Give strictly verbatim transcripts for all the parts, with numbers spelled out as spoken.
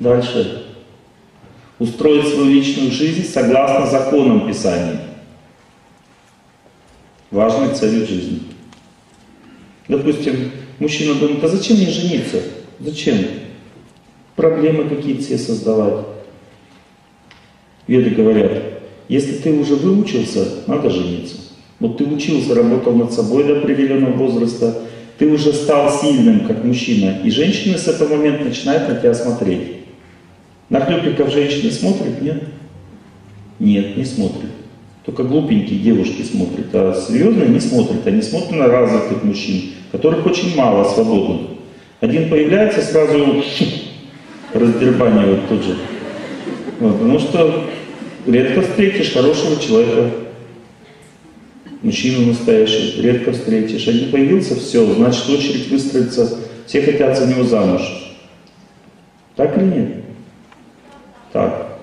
Дальше. Устроить свою личную жизнь согласно законам Писания. Важной целью жизни. Допустим, мужчина думает, а зачем мне жениться? Зачем? Проблемы какие-то себе создавать. Веды говорят, если ты уже выучился, надо жениться. Вот ты учился, работал над собой до определенного возраста, ты уже стал сильным, как мужчина, и женщина с этого момента начинает на тебя смотреть. На хлюпиков женщины смотрят? Нет? Нет, не смотрят. Только глупенькие девушки смотрят, а серьезные не смотрят. Они смотрят на развитых мужчин, которых очень мало свободных. Один появляется, сразу его раздербанивают тут же. Вот, потому что редко встретишь хорошего человека, мужчину настоящего, редко встретишь. Один появился, все, значит очередь выстроится, все хотят за него замуж. Так или нет? Так.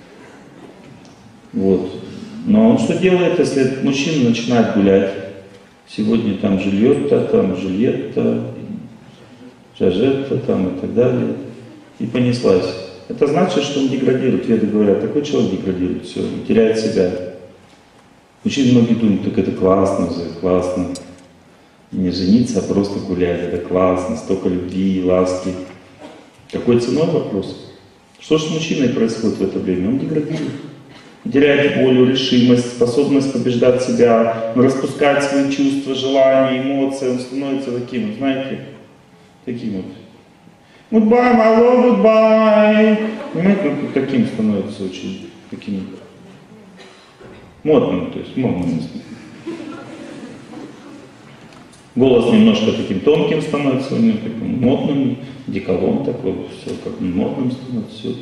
Вот. Но он что делает, если этот мужчина начинает гулять? Сегодня там Жильетта, там Жильетта, Жажетта, там и так далее. И понеслась. Это значит, что он деградирует. Веды говорят, такой человек деградирует, все, он теряет себя. Очень многие думают, так это классно же, классно. Не жениться, а просто гулять, это классно, столько любви и ласки. Какой ценой вопрос? Что же с мужчиной происходит в это время? Он деградирует. Он теряет волю, решимость, способность побеждать себя, он распускает свои чувства, желания, эмоции, он становится таким, знаете, таким вот. Goodbye, my love, goodbye. Понимаете, он таким становится очень, таким модным, то есть модным. Голос немножко таким тонким становится, у него таким модным, деколон такой, все как модным становится, все.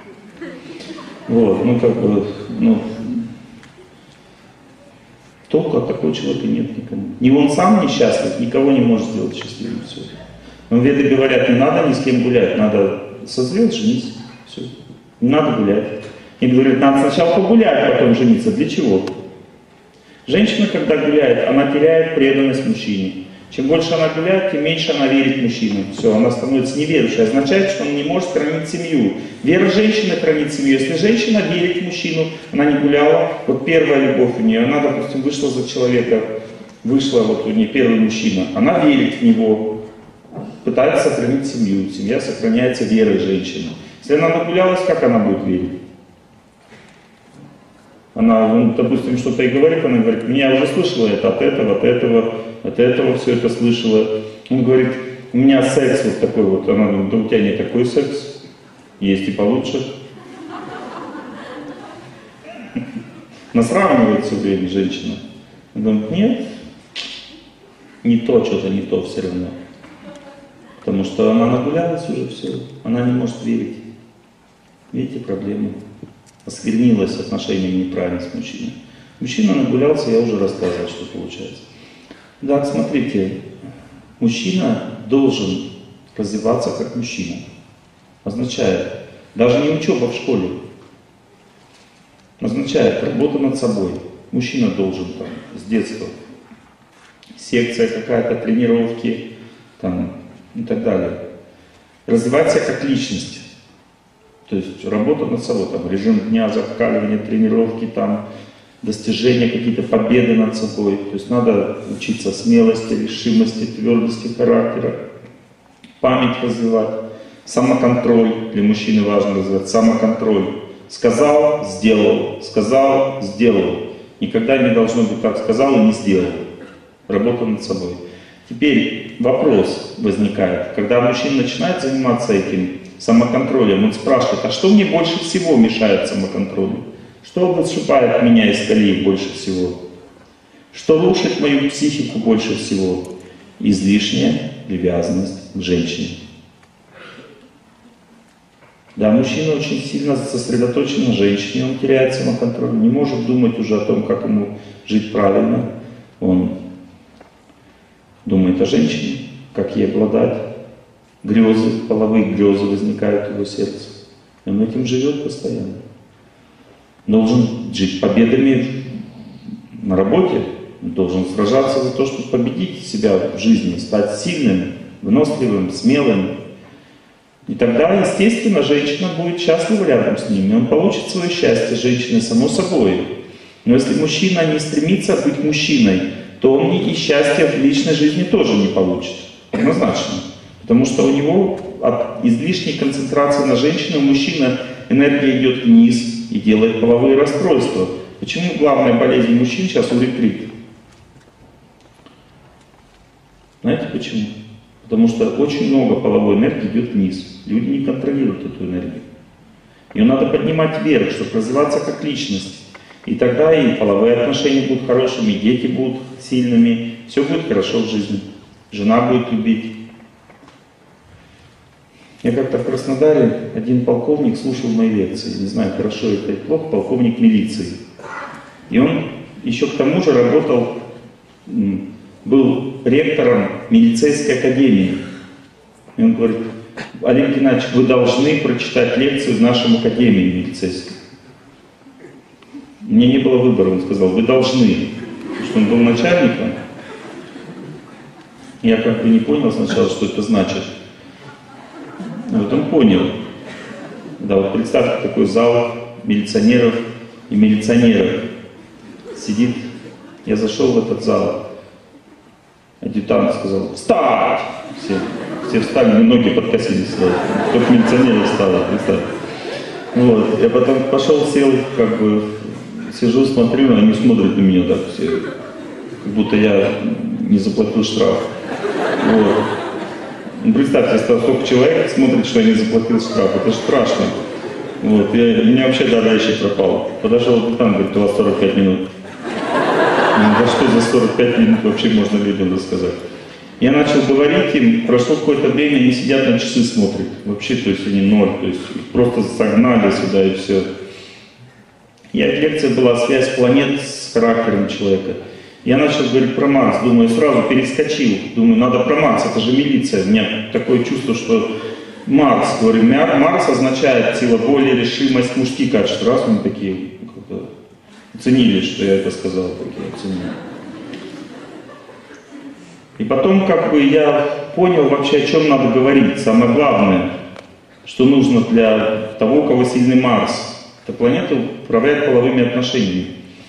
Вот, ну как бы, ну, толку от такого человека нет никому. Ни он сам несчастлив, никого не может сделать счастливым, все. Но веды говорят, не надо ни с кем гулять, надо созрел, женись, все. Не надо гулять. И говорят, надо сначала погулять, потом жениться. Для чего? Женщина, когда гуляет, она теряет преданность мужчине. Чем больше она гуляет, тем меньше она верит мужчине. Все, она становится неверующей. Означает, что она не может хранить семью. Вера женщины хранит семью. Если женщина верит мужчину, она не гуляла, вот первая любовь у нее, она, допустим, вышла за человека, вышла, вот у нее первый мужчина, она верит в него, пытается сохранить семью. Семья сохраняется верой женщины. Если она нагулялась, как она будет верить? Она, ну, допустим, что-то и говорит, она говорит, меня уже слышала это от этого, от этого, от этого все это слышала. Он говорит, у меня секс вот такой вот. Она говорит, да у тебя не такой секс, есть и получше. Она сравнивает все время женщина. Она говорит, нет, не то, что-то не то все равно. Потому что она нагулялась уже все, она не может верить. Видите проблему? Осквернилось отношением неправильно с мужчиной. Мужчина нагулялся, я уже рассказывал, что получается. Да, смотрите, мужчина должен развиваться как мужчина. Означает, даже не учеба в школе, означает работа над собой. Мужчина должен там с детства, секция какая-то, тренировки там, и так далее. Развивать себя как личность. То есть работа над собой, там, режим дня, закаливание, тренировки, там, достижения, какие-то победы над собой. То есть надо учиться смелости, решимости, твердости характера, память развивать, самоконтроль. Для мужчины важно развивать самоконтроль. Сказал, сделал, сказал, сделал. Никогда не должно быть так, сказал и не сделал. Работа над собой. Теперь вопрос возникает, когда мужчина начинает заниматься этим самоконтролем, он спрашивает, а что мне больше всего мешает самоконтролю? Что вышибает меня из колеи больше всего? Что рушит мою психику больше всего? Излишняя привязанность к женщине. Да, мужчина очень сильно сосредоточен на женщине, он теряет самоконтроль, не может думать уже о том, как ему жить правильно. Он думает о женщине, как ей обладать. Грезы, половые грезы возникают в его сердце. И он этим живет постоянно. Должен жить победами на работе, должен сражаться за то, чтобы победить себя в жизни, стать сильным, выносливым, смелым. И тогда, естественно, женщина будет счастлива рядом с ним, и он получит свое счастье, женщины, само собой. Но если мужчина не стремится быть мужчиной, то он и счастья в личной жизни тоже не получит. Однозначно. Потому что у него от излишней концентрации на женщине у мужчины энергия идет вниз и делает половые расстройства. Почему главная болезнь мужчин сейчас уретрит? Знаете почему? Потому что очень много половой энергии идет вниз. Люди не контролируют эту энергию. Ее надо поднимать вверх, чтобы развиваться как личность. И тогда и половые отношения будут хорошими, и дети будут сильными, все будет хорошо в жизни. Жена будет любить. Я как-то в Краснодаре, один полковник слушал мои лекции. Не знаю, хорошо это или плохо, полковник милиции. И он еще к тому же работал, был ректором милицейской академии. И он говорит: Олег Геннадьевич, вы должны прочитать лекцию в нашем академии милицейской. Мне не было выбора, он сказал, вы должны. Потому что он был начальником. Я как бы не понял сначала, что это значит. Вот он понял. Да, вот представьте такой зал милиционеров и милиционеров. Сидит, я зашел в этот зал. Адъютант сказал: встать! Все, все встали, мне ноги подкосились. Только милиционеры встали, представьте. Вот. Я потом пошел, сел, как бы, сижу, смотрю, они смотрят на меня так все, как будто я не заплатил штраф. Вот. Ну, представьте, столько человек смотрит, что я не заплатил штраф. Это же страшно. Вот. Я, у меня вообще дар речи пропал. Подошел адъютант, говорит: у вас сорок пять минут. Да что за сорок пять минут вообще можно людям рассказать? Я начал говорить им, прошло какое-то время, они сидят на часы, смотрят. Вообще, то есть они ноль, то есть их просто согнали сюда и все. Я, лекция была «Связь планет с характером человека». Я начал говорить про Марс, думаю, сразу перескочил. Думаю, надо про Марс, это же милиция. У меня такое чувство, что Марс, говорю, Марс означает сила воли, решимость, мужские качества. Раз мы такие оценили, что я это сказал, такие оценили. И потом как бы я понял вообще, о чем надо говорить. Самое главное, что нужно для того, у кого сильный Марс. Эта планета управляет половыми отношениями.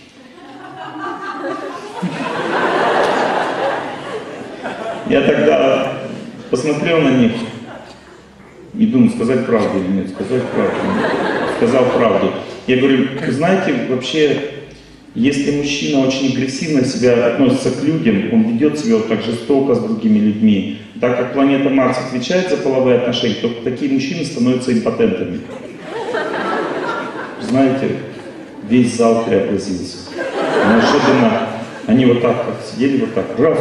Я тогда посмотрел на них и думаю, сказать правду или нет, сказать правду. Сказал правду. Я говорю, вы знаете, вообще, если мужчина очень агрессивно себя относится к людям, он ведет себя вот так жестоко с другими людьми, так как планета Марс отвечает за половые отношения, то такие мужчины становятся импотентами. Знаете, весь зал преобразился. Неожиданно они вот так как сидели, вот так, раз,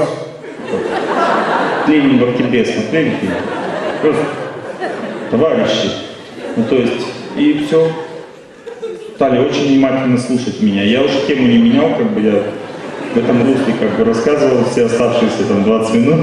Ленин в октябре, смотрели, просто товарищи. Ну то есть, и все. Стали очень внимательно слушать меня. Я уже тему не менял, как бы я в этом русле как бы рассказывал все оставшиеся там двадцать минут.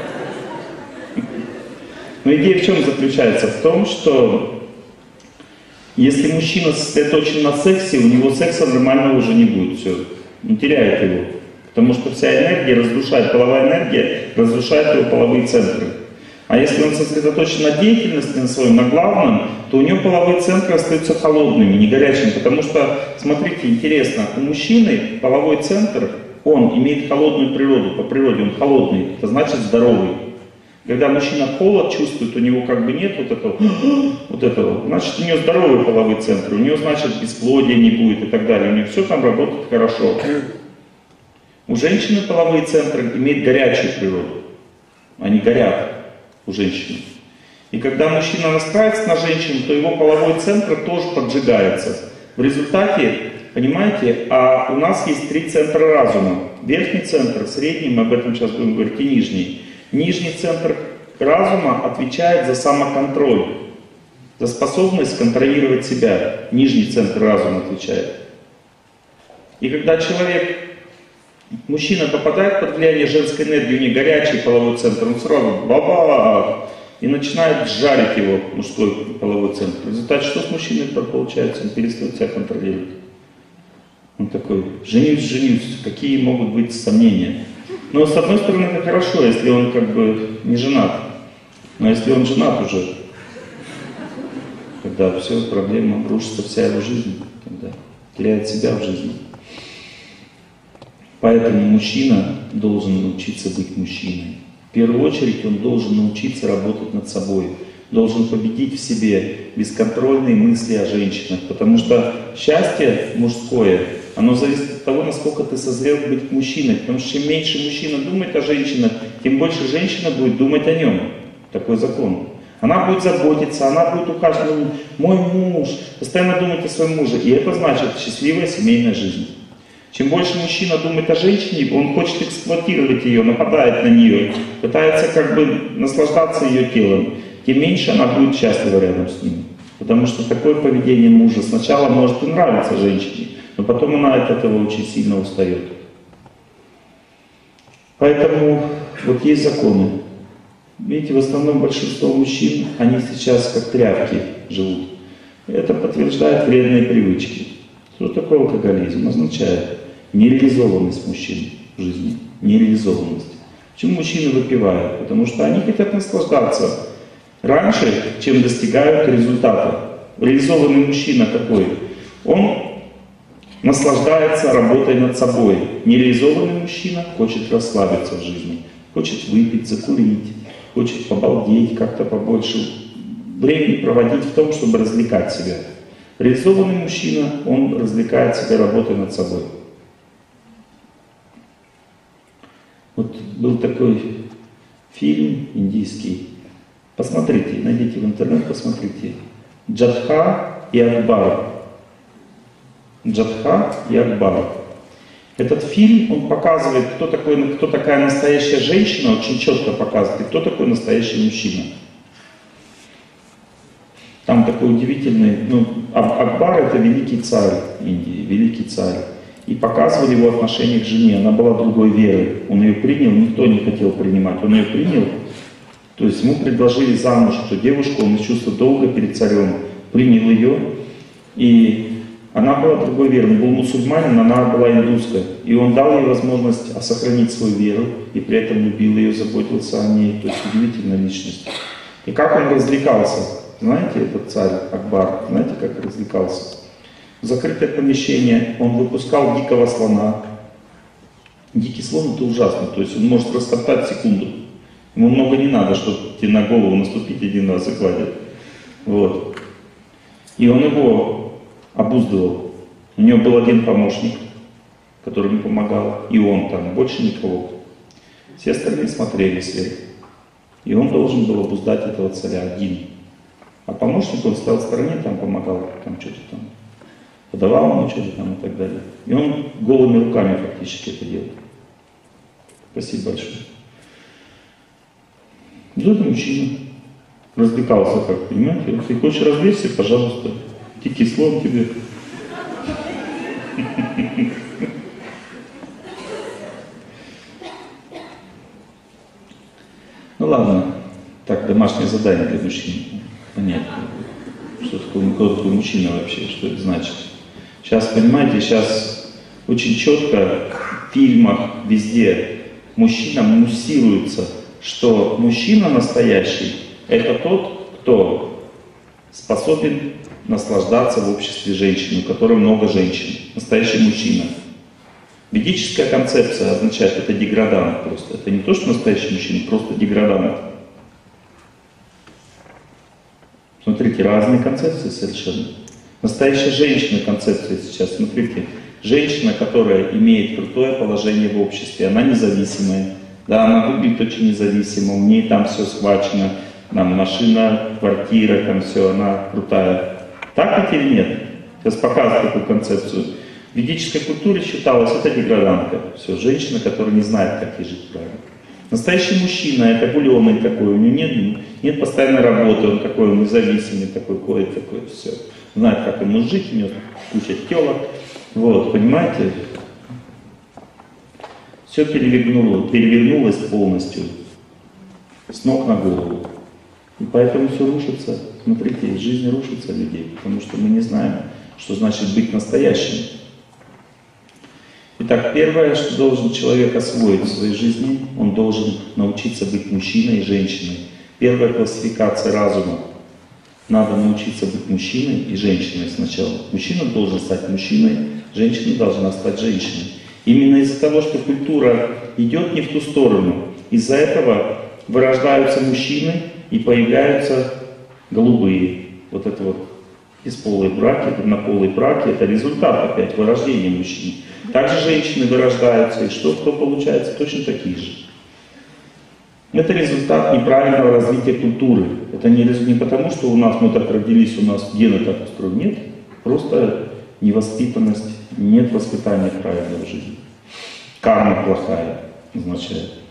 Но идея в чем заключается? В том, что если мужчина сосредоточен на сексе, у него секса нормального уже не будет, все, он теряет его. Потому что вся энергия разрушает, половая энергия разрушает его половые центры. А если он сосредоточен на деятельности, на своем, на главном, то у него половые центры остаются холодными, не горячими. Потому что, смотрите, интересно, у мужчины половой центр, он имеет холодную природу, по природе он холодный, это значит здоровый. Когда мужчина холод чувствует, у него как бы нет вот этого, вот этого, значит у него здоровый половой центр, у него значит бесплодия не будет и так далее, у него все там работает хорошо. У женщины половые центры имеют горячую природу, они горят у женщины. И когда мужчина настраивается на женщину, то его половой центр тоже поджигается. В результате, понимаете, а у нас есть три центра разума. Верхний центр, средний, мы об этом сейчас будем говорить, и нижний. Нижний центр разума отвечает за самоконтроль, за способность контролировать себя. Нижний центр разума отвечает. И когда человек, мужчина попадает под влияние женской энергии, у него горячий половой центр, он сразу баба и начинает жарить его мужской половой центр. В результате что с мужчиной получается? Он перестает себя контролировать. Он такой, женюсь, женюсь, какие могут быть сомнения? Но с одной стороны это хорошо, если он как бы не женат. Но если он женат уже, тогда все, проблема рушится вся его жизнь, тогда теряет себя в жизни. Поэтому мужчина должен научиться быть мужчиной. В первую очередь он должен научиться работать над собой, должен победить в себе бесконтрольные мысли о женщинах, потому что счастье мужское, оно зависит от того, насколько ты созрел быть мужчиной, потому что чем меньше мужчина думает о женщинах, тем больше женщина будет думать о нем. Такой закон. Она будет заботиться, она будет ухаживать, мой муж, постоянно думать о своем муже, и это значит счастливая семейная жизнь. Чем больше мужчина думает о женщине, он хочет эксплуатировать ее, нападает на нее, пытается как бы наслаждаться ее телом, тем меньше она будет счастлива рядом с ним. Потому что такое поведение мужа сначала может и нравиться женщине, но потом она от этого очень сильно устает. Поэтому вот есть законы. Видите, в основном большинство мужчин, они сейчас как тряпки живут. Это подтверждает вредные привычки. Что такое алкоголизм? Означает нереализованность мужчин в жизни. Нереализованность. Почему мужчины выпивают? Потому что они хотят наслаждаться раньше, чем достигают результата. Реализованный мужчина какой? Он наслаждается работой над собой. Нереализованный мужчина хочет расслабиться в жизни. Хочет выпить, закурить, хочет побалдеть, как-то побольше времени проводить в том, чтобы развлекать себя. Реализованный мужчина, он развлекает себя работой над собой. Вот был такой фильм индийский. Посмотрите, найдите в интернет, посмотрите. Джатха и Акбар. Джатха и Акбар. Этот фильм, он показывает, кто, такой, кто такая настоящая женщина, очень четко показывает, и кто такой настоящий мужчина. Там такой удивительный, ну, Акбар это великий царь Индии, великий царь. И показывали его отношение к жене, она была другой веры. Он ее принял, никто не хотел принимать, он ее принял. То есть ему предложили замуж эту девушку, он из чувства долга перед царем принял ее. И она была другой веры, он был мусульманин, она была индуска. И он дал ей возможность сохранить свою веру, и при этом любил ее, заботился о ней. То есть удивительная личность. И как он развлекался? Знаете, этот царь Акбар, знаете, как развлекался? В закрытое помещение он выпускал дикого слона. Дикий слон это ужасно, то есть он может растоптать секунду. Ему много не надо, чтобы тебе на голову наступить один раз и гладить. Вот. И он его обуздывал. У него был один помощник, который ему помогал, и он там, больше никого. Все остальные смотрели сверху. И он должен был обуздать этого царя один. А помощник, он стоял в стороне, там помогал, там что-то там, подавал ему что-то там и так далее. И он голыми руками фактически это делал. Спасибо большое. Ну, это мужчина. Развлекался, как, понимаете? Если хочешь развлечься, пожалуйста. Дикий слон тебе. Ну ладно. Так, домашнее задание для мужчин. Понять, что такое, кто такой мужчина вообще, что это значит. Сейчас, понимаете, сейчас очень четко в фильмах, везде мужчина муссируется, что мужчина настоящий – это тот, кто способен наслаждаться в обществе женщин, у которой много женщин. Настоящий мужчина. Ведическая концепция означает, это деградант просто. Это не то, что настоящий мужчина, просто деградант. Смотрите, разные концепции совершенно. Настоящая женщина концепция сейчас, смотрите. Женщина, которая имеет крутое положение в обществе, она независимая. Да, она выглядит очень независимо, у нее там все схвачено, там машина, квартира, там все, она крутая. Так ведь или нет? Сейчас показываю такую концепцию. В ведической культуре считалось, это деградантка. Все, женщина, которая не знает, как ей жить правильно. Настоящий мужчина, это гуленый такой, у него нет, нет постоянной работы, он такой, он независимый, такой, ходит, такой, все. Знает, как ему жить, у него куча телок. Вот, понимаете? Все перевернуло, перевернулось полностью, с ног на голову. И поэтому все рушится. Смотрите, жизнь рушится людей, потому что мы не знаем, что значит быть настоящим. Итак, первое, что должен человек освоить в своей жизни, он должен научиться быть мужчиной и женщиной. Первая классификация разума. Надо научиться быть мужчиной и женщиной сначала. Мужчина должен стать мужчиной, женщина должна стать женщиной. Именно из-за того, что культура идет не в ту сторону, из-за этого вырождаются мужчины и появляются голубые. Вот это вот бесполые браки, однополые браки, это результат опять вырождения мужчин. Также женщины вырождаются, и что, кто получается, точно такие же. Это результат неправильного развития культуры. Это не, не потому, что у нас мы так родились, у нас гены так устроены. Нет, просто невоспитанность, нет воспитания правильного в жизни. Карма плохая означает.